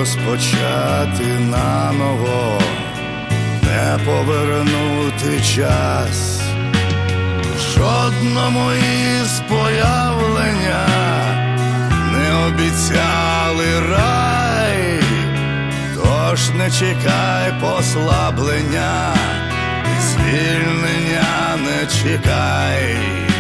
розпочати наново, не повернути час. Жодному із появлення не обіцяли рай, тож не чекай послаблення, і звільнення не чекай.